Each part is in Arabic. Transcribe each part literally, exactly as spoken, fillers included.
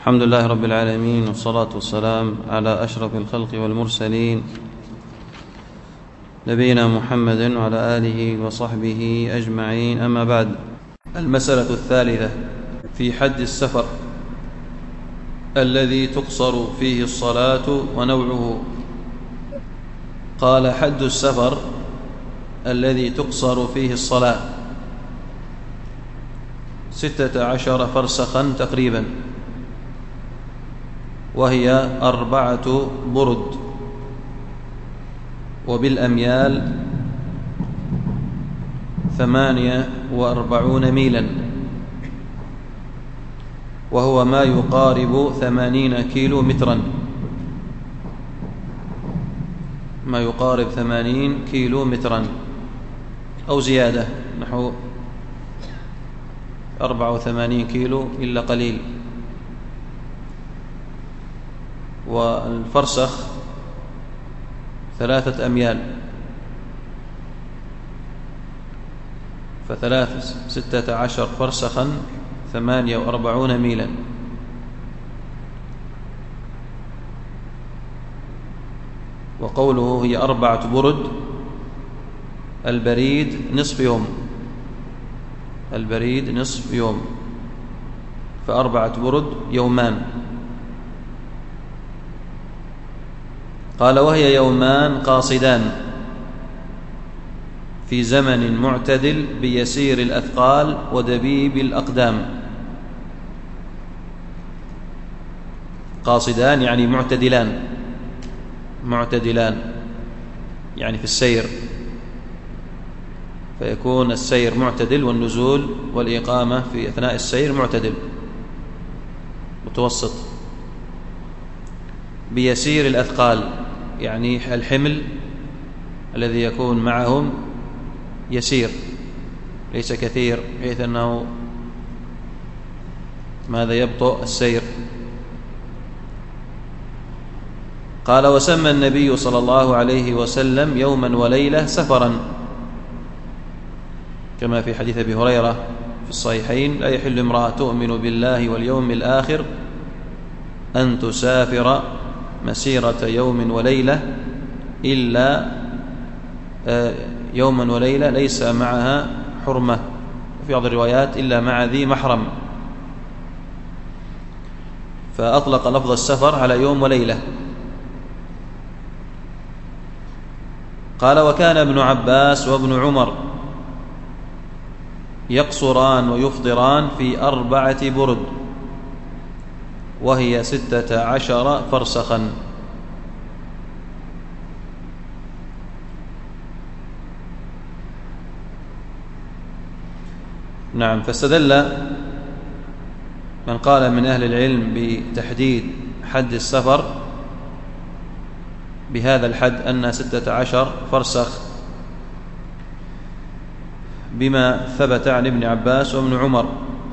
الحمد لله رب العالمين، والصلاة والسلام على أشرف الخلق والمرسلين نبينا محمد وعلى آله وصحبه أجمعين. أما بعد، المسألة الثالثة في حد السفر الذي تقصر فيه الصلاة ونوعه. قال: حد السفر الذي تقصر فيه الصلاة ستة عشر فرسخا تقريبا، وهي أربعة برد، وبالأميال ثمانية وأربعون ميلا، وهو ما يقارب ثمانين كيلو مترا، ما يقارب ثمانين كيلو مترا أو زيادة، نحو أربعة وثمانين كيلو إلا قليل. والفرسخ ثلاثة أميال، فثلاث ستة عشر فرسخا ثمانية وأربعون ميلا. وقوله هي أربعة برد، البريد نصف يوم، البريد نصف يوم، فأربعة برد يومان. قال: وهي يومان قاصدان في زمن معتدل بيسير الأثقال ودبيب الأقدام. قاصدان يعني معتدلان، معتدلان يعني في السير، فيكون السير معتدل والنزول والإقامة في أثناء السير معتدل متوسط. بيسير الأثقال يعني الحمل الذي يكون معهم يسير، ليس كثير بحيث أنه ماذا يبطئ السير. قال: وسمى النبي صلى الله عليه وسلم يوما وليلة سفرا، كما في حديث أبي هريرة في الصحيحين: لا يحل امرأة تؤمن بالله واليوم الآخر أن تسافر مسيرة يوم وليلة إلا يوما وليلة ليس معها حرمة، وفي بعض الروايات إلا مع ذي محرم، فأطلق لفظ السفر على يوم وليلة. قال: وكان ابن عباس وابن عمر يقصران ويفطران في أربعة برد، وهي ستة عشر فرسخا. نعم. فاستدل من قال من أهل العلم بتحديد حد السفر بهذا الحد أن ستة عشر فرسخ بما ثبت عن ابن عباس وابن عمر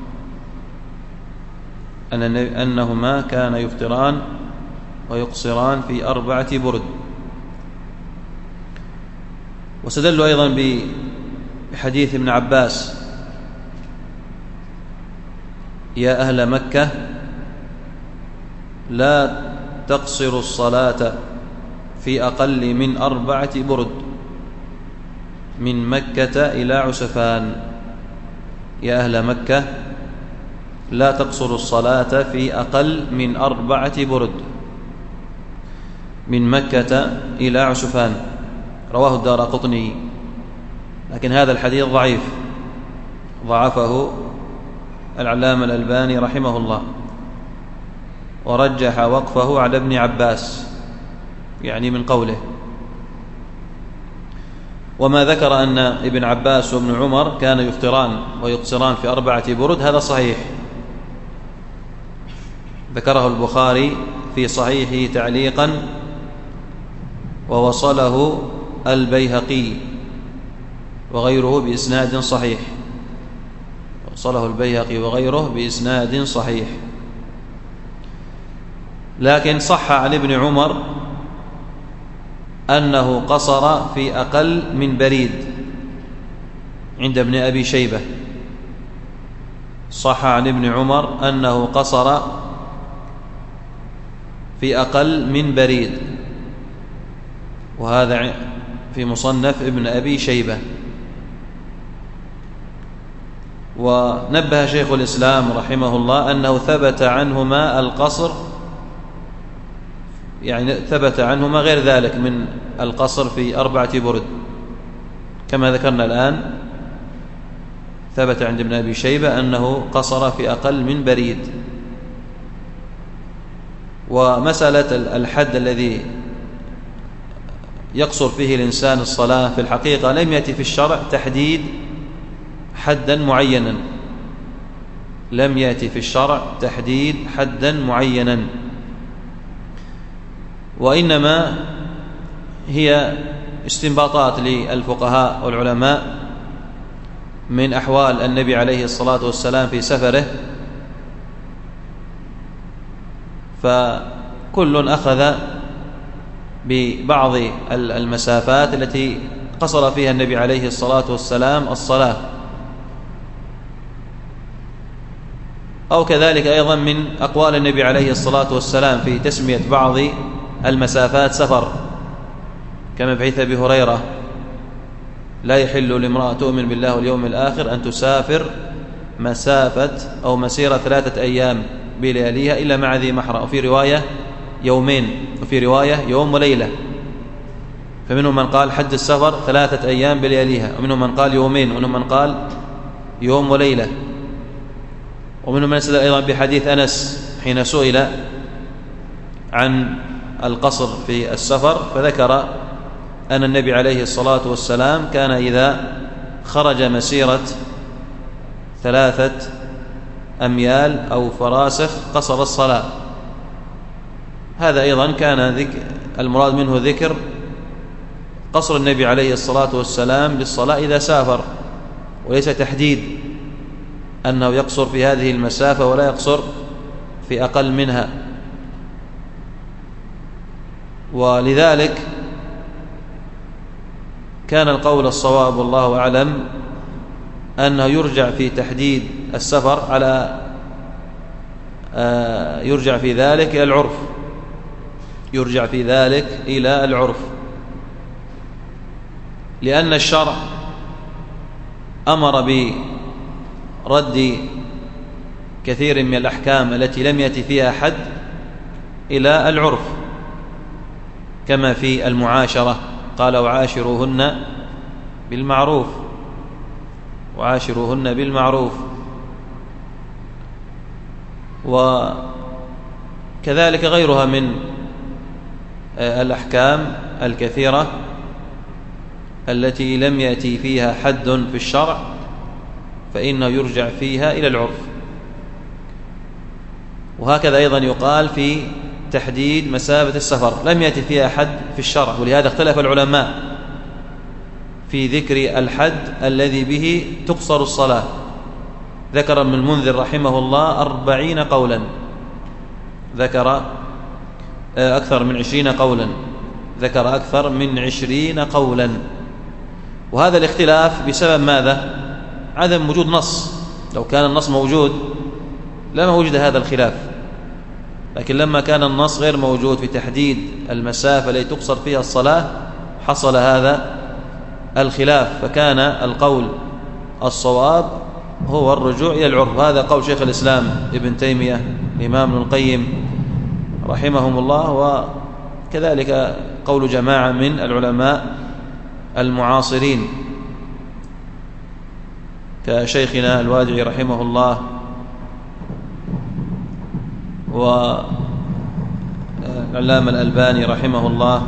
أن أنهما كان يفطران ويقصران في أربعة برد. واستدلوا أيضا بحديث ابن عباس: يا أهل مكة لا تقصروا الصلاة في أقل من أربعة برد من مكة إلى عسفان. يا أهل مكة لا تقصروا الصلاة في أقل من أربعة برد من مكة إلى عسفان. رواه الدارقطني، لكن هذا الحديث ضعيف، ضعفه العلامة الألباني رحمه الله، ورجح وقفه على ابن عباس يعني من قوله. وما ذكر أن ابن عباس وابن عمر كان يفطران ويقصران في أربعة برد هذا صحيح، ذكره البخاري في صحيحه تعليقا، ووصله البيهقي وغيره بإسناد صحيح، وصله البيهقي وغيره بإسناد صحيح. لكن صح عن ابن عمر أنه قصر في أقل من بريد عند ابن أبي شيبة، صح عن ابن عمر أنه قصر في أقل من بريد، وهذا في مصنف ابن أبي شيبة. ونبه شيخ الإسلام رحمه الله أنه ثبت عنهما القصر، يعني ثبت عنهما غير ذلك من القصر في أربعة برد كما ذكرنا الآن. ثبت عند ابن أبي شيبة أنه قصر في أقل من بريد. ومسألة الحد الذي يقصر فيه الإنسان الصلاة في الحقيقة لم يأتي في الشرع تحديد حدا معينا، لم يأتي في الشرع تحديد حدا معينا، وإنما هي استنباطات للفقهاء والعلماء من أحوال النبي عليه الصلاة والسلام في سفره، فكل أخذ ببعض المسافات التي قصر فيها النبي عليه الصلاة والسلام الصلاة، أو كذلك أيضا من أقوال النبي عليه الصلاة والسلام في تسمية بعض المسافات سفر، كما في حديث أبي هريرة: لا يحل لامرأة تؤمن بالله واليوم الآخر أن تسافر مسافة أو مسيرة ثلاثة أيام بلياليها إلا مع ذي محرم، وفي رواية يومين، وفي رواية يوم وليلة. فمنهم من قال حد السفر ثلاثة أيام بلياليها، ومنهم من قال يومين، ومنهم من قال يوم وليلة. ومنهم من استدل أيضا بحديث أنس حين سئل عن القصر في السفر فذكر أن النبي عليه الصلاة والسلام كان إذا خرج مسيرة ثلاثة أميال أو فراسخ قصر الصلاة. هذا أيضا كان ذكر المراد منه ذكر قصر النبي عليه الصلاة والسلام للصلاة إذا سافر، وليس تحديد أنه يقصر في هذه المسافة ولا يقصر في أقل منها. ولذلك كان القول الصواب والله أعلم أنه يرجع في تحديد السفر على يرجع في ذلك إلى العرف، يرجع في ذلك إلى العرف، لأن الشرع أمر برد كثير من الأحكام التي لم يأتي فيها حد إلى العرف، كما في المعاشرة قال: وعاشروهن بالمعروف، وعاشروهن بالمعروف. وكذلك غيرها من الأحكام الكثيرة التي لم يأتي فيها حد في الشرع فإنه يرجع فيها إلى العرف. وهكذا أيضا يقال في تحديد مسافة السفر، لم يأتي فيها حد في الشرع، ولهذا اختلف العلماء في ذكر الحد الذي به تقصر الصلاة. ذكر ابن المنذر رحمه الله أربعين قولا، ذكر أكثر من عشرين قولا، ذكر أكثر من عشرين قولا. وهذا الاختلاف بسبب ماذا؟ عدم وجود نص. لو كان النص موجود لما وجد هذا الخلاف، لكن لما كان النص غير موجود في تحديد المسافة التي تقصر فيها الصلاة حصل هذا الخلاف، فكان القول الصواب هو الرجوع إلى العرف. هذا قول شيخ الإسلام ابن تيمية، الإمام ابن القيم رحمهم الله، وكذلك قول جماعة من العلماء المعاصرين كشيخنا الوادعي رحمه الله والعلامة الألباني رحمه الله.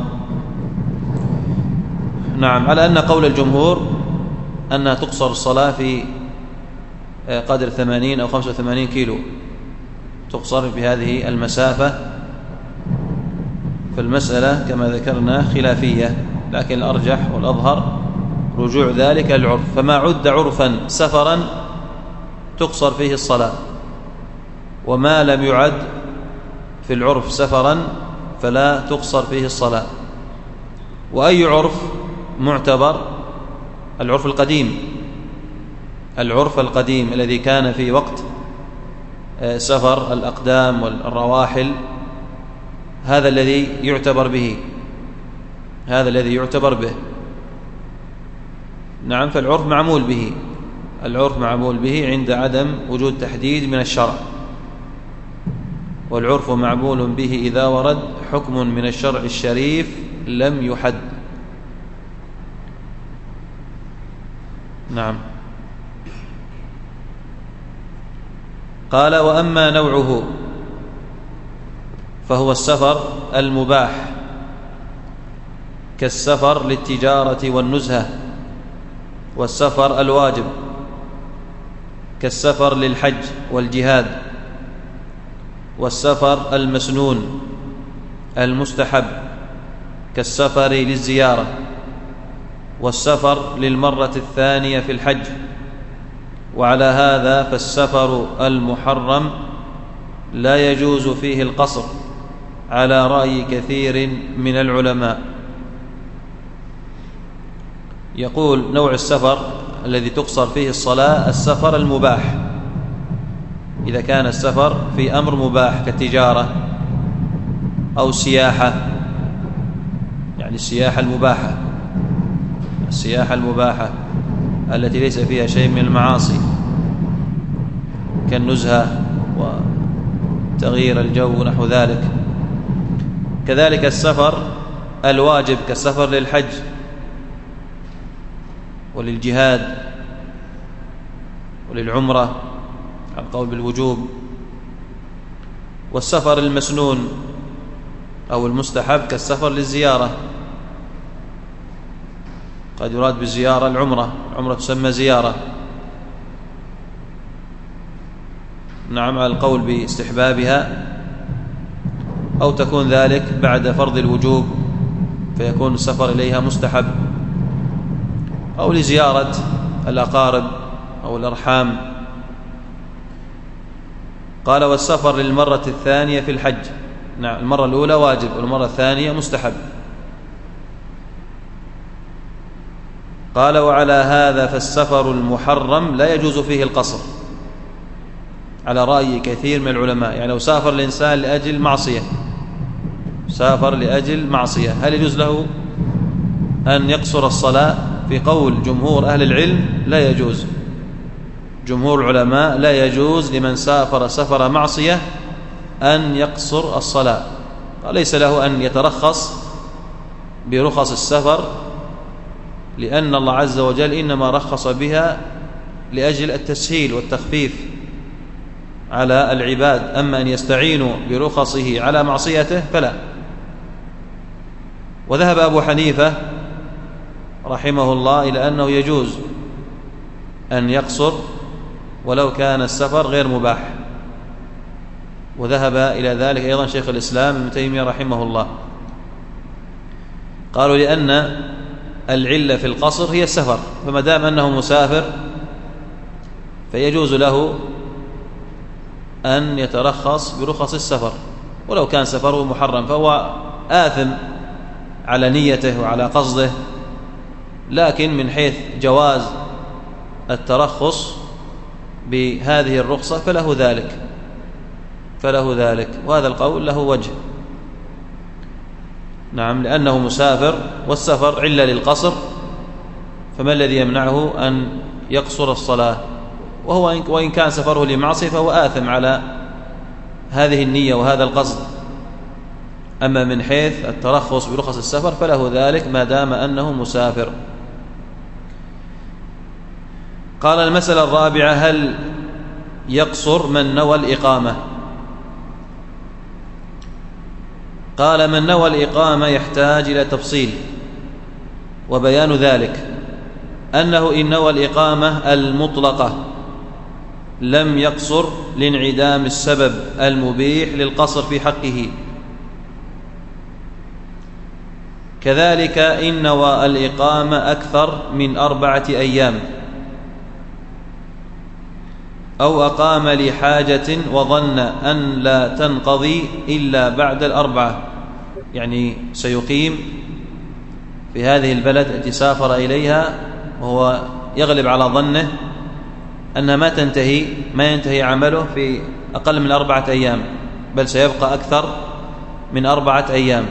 نعم، على أن قول الجمهور أنها تقصر الصلاة في قدر ثمانين أو خمسة وثمانين كيلو، تقصر بهذه المسافة. فالمسألة كما ذكرنا خلافية، لكن الأرجح والأظهر رجوع ذلك العرف. فما عد عرفا سفرا تقصر فيه الصلاة، وما لم يعد في العرف سفرا فلا تقصر فيه الصلاة. وأي عرف معتبر؟ العرف القديم، العرف القديم الذي كان في وقت سفر الأقدام والرواحل، هذا الذي يعتبر به هذا الذي يعتبر به نعم. فالعرف معمول به العرف معمول به عند عدم وجود تحديد من الشرع، والعرف معمول به إذا ورد حكم من الشرع الشريف لم يحد. نعم. قال: وأما نوعه فهو السفر المباح كالسفر للتجارة والنزهة، والسفر الواجب كالسفر للحج والجهاد، والسفر المسنون المستحب كالسفر للزيارة، والسفر للمرة الثانية في الحج. وعلى هذا فالسفر المحرم لا يجوز فيه القصر على رأي كثير من العلماء. يقول: نوع السفر الذي تقصر فيه الصلاة السفر المباح، إذا كان السفر في أمر مباح كالتجارة أو سياحة، يعني السياحة المباحة السياحة المباحة التي ليس فيها شيء من المعاصي كالنزهة وتغيير الجو ونحو ذلك. كذلك السفر الواجب كالسفر للحج وللجهاد وللعمرة على القول بالوجوب. والسفر المسنون أو المستحب كالسفر للزيارة، قد يراد بالزيارة العمرة، العمرة تسمى زيارة، نعم، على القول باستحبابها، أو تكون ذلك بعد فرض الوجوب فيكون السفر إليها مستحب، أو لزيارة الأقارب أو الأرحام. قال: والسفر للمرة الثانية في الحج، نعم، المرة الأولى واجب والمرة الثانية مستحب. قال: وعلى هذا فالسفر المحرم لا يجوز فيه القصر على رأي كثير من العلماء. يعني لو سافر الإنسان لأجل معصية سافر لأجل معصية هل يجوز له أن يقصر الصلاة؟ في قول جمهور أهل العلم لا يجوز. جمهور العلماء لا يجوز لمن سافر سفر معصية أن يقصر الصلاة، وليس له أن يترخص برخص السفر، لأن الله عز وجل إنما رخص بها لأجل التسهيل والتخفيف على العباد. أما أن يستعينوا برخصه على معصيته فلا. وذهب أبو حنيفة رحمه الله إلى أنه يجوز أن يقصر ولو كان السفر غير مباح، وذهب إلى ذلك أيضا شيخ الإسلام ابن تيمية رحمه الله. قالوا لأن العلة في القصر هي السفر، فما دام أنه مسافر فيجوز له أن يترخص برخص السفر، ولو كان سفره محرم فهو آثم على نيته وعلى قصده، لكن من حيث جواز الترخص بهذه الرخصة فله ذلك فله ذلك وهذا القول له وجه، نعم، لأنه مسافر والسفر علة للقصر، فما الذي يمنعه أن يقصر الصلاة؟ وهو وإن كان سفره لمعصية فهو آثم على هذه النية وهذا القصد. أما من حيث الترخص برخص السفر فله ذلك ما دام أنه مسافر. قال: المسألة الرابعة: هل يقصر من نوى الإقامة؟ قال: من نوى الإقامة يحتاج إلى تفصيل، وبيان ذلك أنه إن نوى الإقامة المطلقة لم يقصر لانعدام السبب المبيح للقصر في حقه. كذلك إن نوى الإقامة أكثر من أربعة أيام أو أقام لحاجة وظن أن لا تنقضي إلا بعد الأربعة، يعني سيقيم في هذه البلد التي سافر إليها وهو يغلب على ظنه أنها ما تنتهي ما ينتهي عمله في أقل من أربعة أيام، بل سيبقى أكثر من أربعة أيام.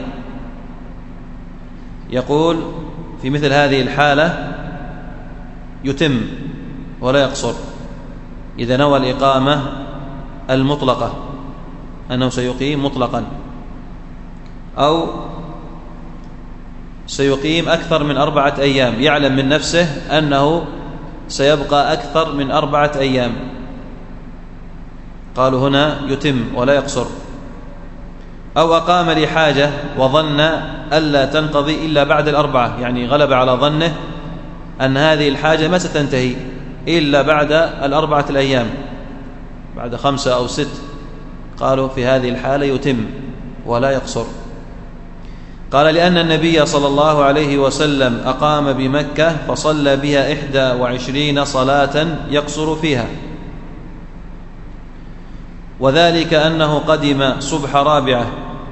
يقول في مثل هذه الحالة يتم ولا يقصر إذا نوى الإقامة المطلقة أنه سيقيم مطلقا، أو سيقيم أكثر من أربعة أيام، يعلم من نفسه أنه سيبقى أكثر من أربعة أيام، قالوا هنا يتم ولا يقصر. أو أقام لحاجة وظن ألا تنقضي إلا بعد الأربعة، يعني غلب على ظنه أن هذه الحاجة ما ستنتهي إلا بعد الأربعة الأيام، بعد خمسة أو ست، قالوا في هذه الحالة يتم ولا يقصر. قال لأن النبي صلى الله عليه وسلم أقام بمكة فصلى بها إحدى وعشرين صلاة يقصر فيها، وذلك أنه قدم صبح رابعة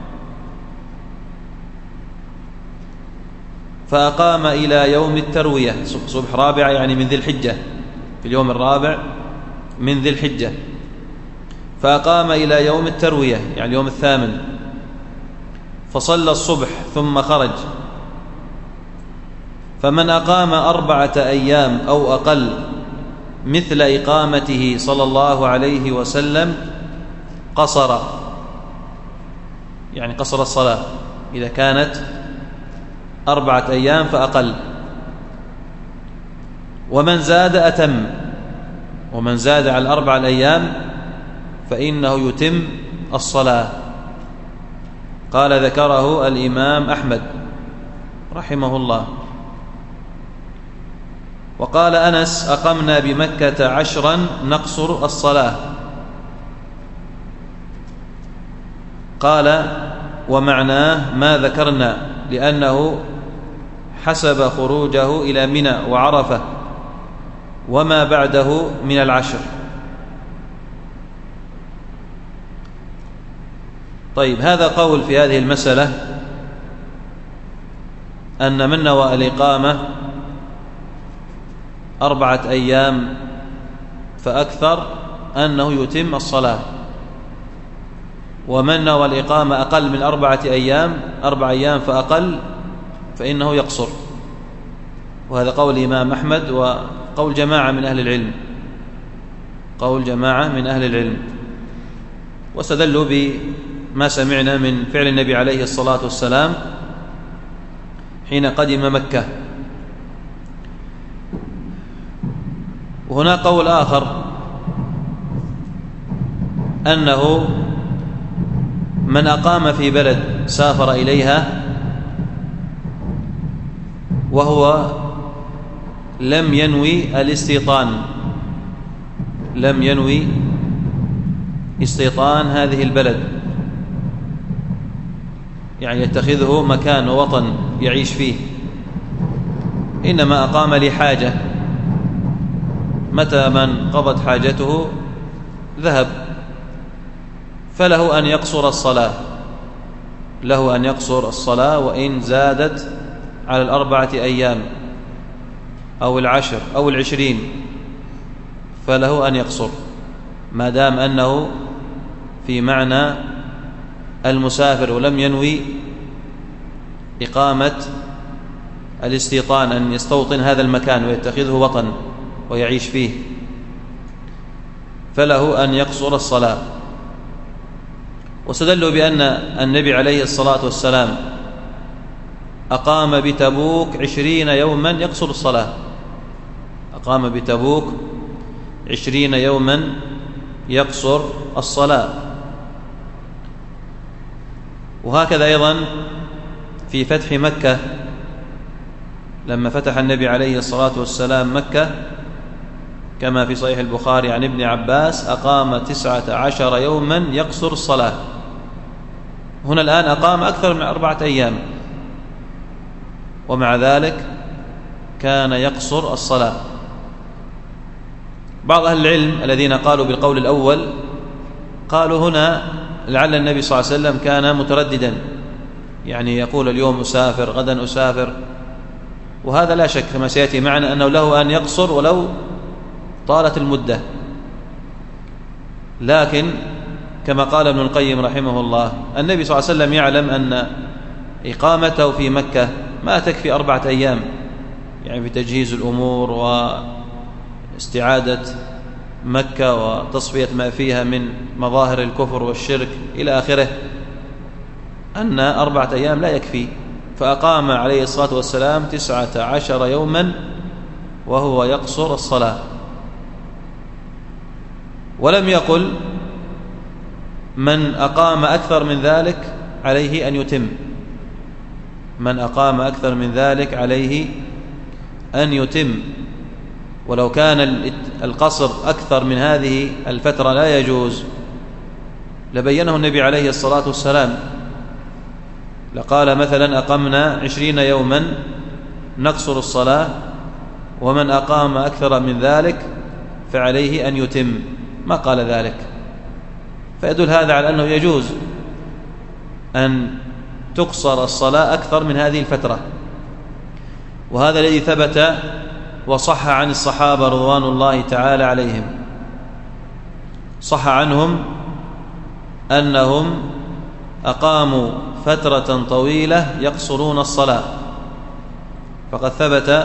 فأقام إلى يوم التروية. صبح رابعة يعني من ذي الحجة، في اليوم الرابع من ذي الحجة، فأقام إلى يوم التروية يعني اليوم الثامن، فصلى الصبح ثم خرج. فمن أقام أربعة أيام أو أقل مثل إقامته صلى الله عليه وسلم قصر، يعني قصر الصلاة إذا كانت أربعة أيام فأقل. ومن زاد أتم، ومن زاد على الأربع الأيام فإنه يتم الصلاة. قال ذكره الإمام أحمد رحمه الله. وقال أنس أقمنا بمكة عشرا نقصر الصلاة. قال ومعناه ما ذكرنا، لأنه حسب خروجه إلى منى وعرفة وما بعده من العشر. طيب، هذا قول في هذه المسألة أن من نوى الإقامة أربعة أيام فأكثر أنه يتم الصلاة، ومن نوى الإقامة أقل من أربعة أيام أربع أيام فأقل فإنه يقصر. وهذا قول الإمام أحمد وقول جماعة من أهل العلم، قول جماعة من أهل العلم. واستدلوا بما سمعنا من فعل النبي عليه الصلاة والسلام حين قدم مكة. وهنا قول آخر أنه من أقام في بلد سافر إليها وهو لم ينوي الاستيطان، لم ينوي استيطان هذه البلد، يعني يتخذه مكان ووطن يعيش فيه، إنما أقام لحاجة، متى من قضت حاجته ذهب، فله أن يقصر الصلاة، له أن يقصر الصلاة وإن زادت على الأربعة أيام أو العشر أو العشرين، فله أن يقصر ما دام أنه في معنى المسافر ولم ينوي إقامة الاستيطان، أن يستوطن هذا المكان ويتخذه وطن ويعيش فيه، فله أن يقصر الصلاة. واستدلوا بأن النبي عليه الصلاة والسلام أقام بتبوك عشرين يوما يقصر الصلاة، أقام بتبوك عشرين يوما يقصر الصلاة. وهكذا أيضا في فتح مكة، لما فتح النبي عليه الصلاة والسلام مكة كما في صحيح البخاري عن ابن عباس أقام تسعة عشر يوما يقصر الصلاة. هنا الآن أقام أكثر من أربعة أيام، ومع ذلك كان يقصر الصلاة. بعض أهل العلم الذين قالوا بالقول الأول قالوا هنا لعل النبي صلى الله عليه وسلم كان مترددا، يعني يقول اليوم أسافر غدا أسافر، وهذا لا شك كما سيأتي معنا أنه له أن يقصر ولو طالت المدة، لكن كما قال ابن القيم رحمه الله. النبي صلى الله عليه وسلم يعلم أن إقامته في مكة ما تكفي أربعة أيام، يعني في تجهيز الأمور واستعادة مكة وتصفية ما فيها من مظاهر الكفر والشرك إلى آخره، أن أربعة أيام لا يكفي، فأقام عليه الصلاة والسلام تسعة عشر يوما وهو يقصر الصلاة. ولم يقل من أقام أكثر من ذلك عليه أن يتم، من أقام أكثر من ذلك عليه أن يتم، ولو كان القصر أكثر من هذه الفترة لا يجوز لبينه النبي عليه الصلاة والسلام، لقال مثلا أقمنا عشرين يوما نقصر الصلاة، ومن أقام أكثر من ذلك فعليه أن يتم، ما قال ذلك. فيدل هذا على أنه يجوز أن تقصر الصلاة أكثر من هذه الفترة، وهذا الذي ثبت وصح عن الصحابة رضوان الله تعالى عليهم. صح عنهم أنهم أقاموا فترة طويلة يقصرون الصلاة، فقد ثبت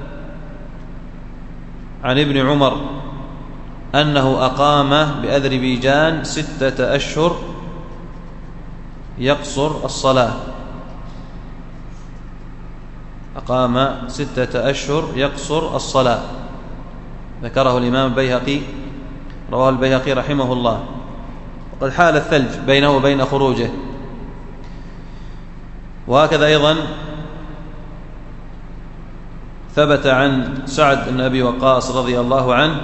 عن ابن عمر أنه أقام بأذربيجان ستة أشهر يقصر الصلاة، أقام ستة أشهر يقصر الصلاة، ذكره الإمام البيهقي، رواه البيهقي رحمه الله. وقد حال الثلج بينه وبين خروجه. وهكذا أيضا ثبت عن سعد بن أبي وقاص رضي الله عنه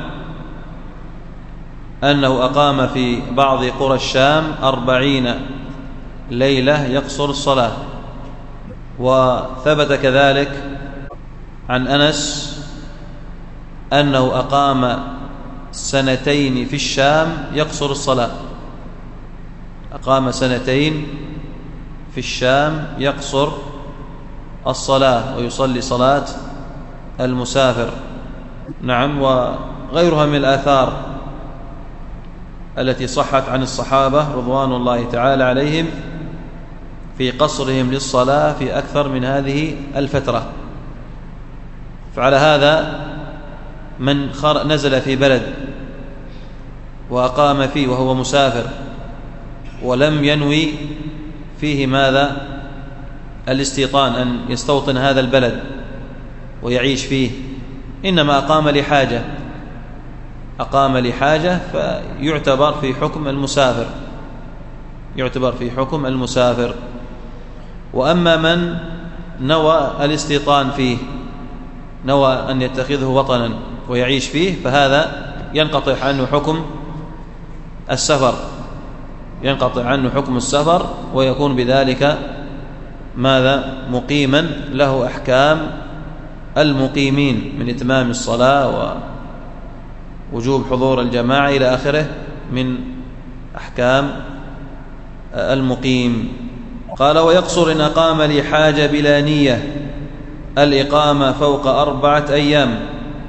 أنه أقام في بعض قرى الشام أربعين ليلة يقصر الصلاة. وثبت كذلك عن أنس أنه أقام سنتين في الشام يقصر الصلاة، أقام سنتين في الشام يقصر الصلاة ويصلي صلاة المسافر. نعم. وغيرها من الآثار التي صحت عن الصحابة رضوان الله تعالى عليهم في قصرهم للصلاة في أكثر من هذه الفترة. فعلى هذا من نزل في بلد وأقام فيه وهو مسافر ولم ينوي فيه ماذا؟ الاستيطان، أن يستوطن هذا البلد ويعيش فيه، إنما أقام لحاجة، أقام لحاجة فيعتبر في حكم المسافر، يعتبر في حكم المسافر. وأما من نوى الاستيطان فيه، نوى أن يتخذه وطنا ويعيش فيه، فهذا ينقطع عنه حكم السفر، ينقطع عنه حكم السفر ويكون بذلك ماذا؟ مقيما، له أحكام المقيمين من إتمام الصلاة ووجوب حضور الجماعة إلى آخره من أحكام المقيم. قال: ويقصر إن أقام لحاجة بلا نية الإقامة فوق أربعة أيام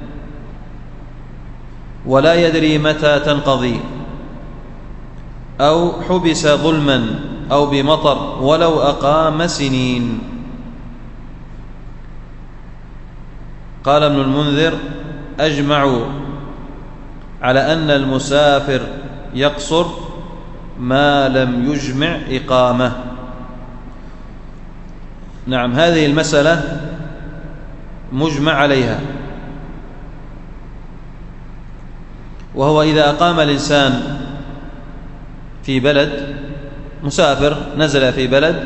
ولا يدري متى تنقضي، أو حبس ظلما أو بمطر ولو أقام سنين. قال ابن المنذر: أجمعوا على أن المسافر يقصر ما لم يجمع إقامة. نعم، هذه المسألة مجمع عليها، وهو إذا أقام الإنسان في بلد، مسافر نزل في بلد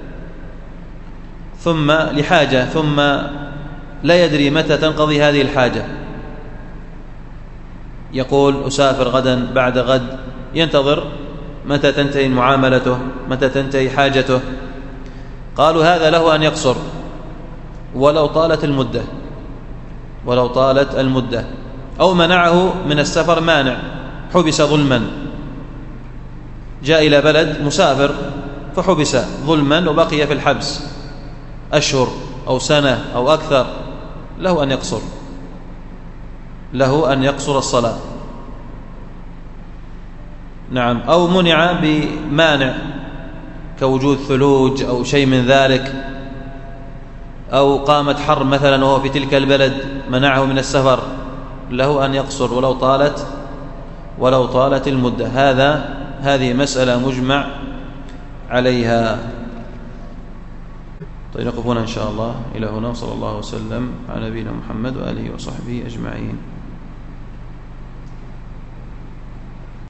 ثم لحاجة ثم لا يدري متى تنقضي هذه الحاجة، يقول أسافر غدا بعد غد، ينتظر متى تنتهي معاملته، متى تنتهي حاجته. قالوا هذا له أن يقصر ولو طالت المدة، ولو طالت المدة. أو منعه من السفر مانع، حبس ظلما، جاء إلى بلد مسافر فحبس ظلما وبقي في الحبس أشهر أو سنة أو أكثر، له أن يقصر، له أن يقصر الصلاة. نعم، أو منع بمانع كوجود ثلوج أو شيء من ذلك، أو قامت حرب مثلا وهو في تلك البلد منعه من السفر، له أن يقصر ولو طالت ولو طالت المدة. هذا هذه مسألة مجمع عليها. طيب نقفون إن شاء الله إلى هنا، صلى الله وسلم على نبينا محمد وآله وصحبه أجمعين.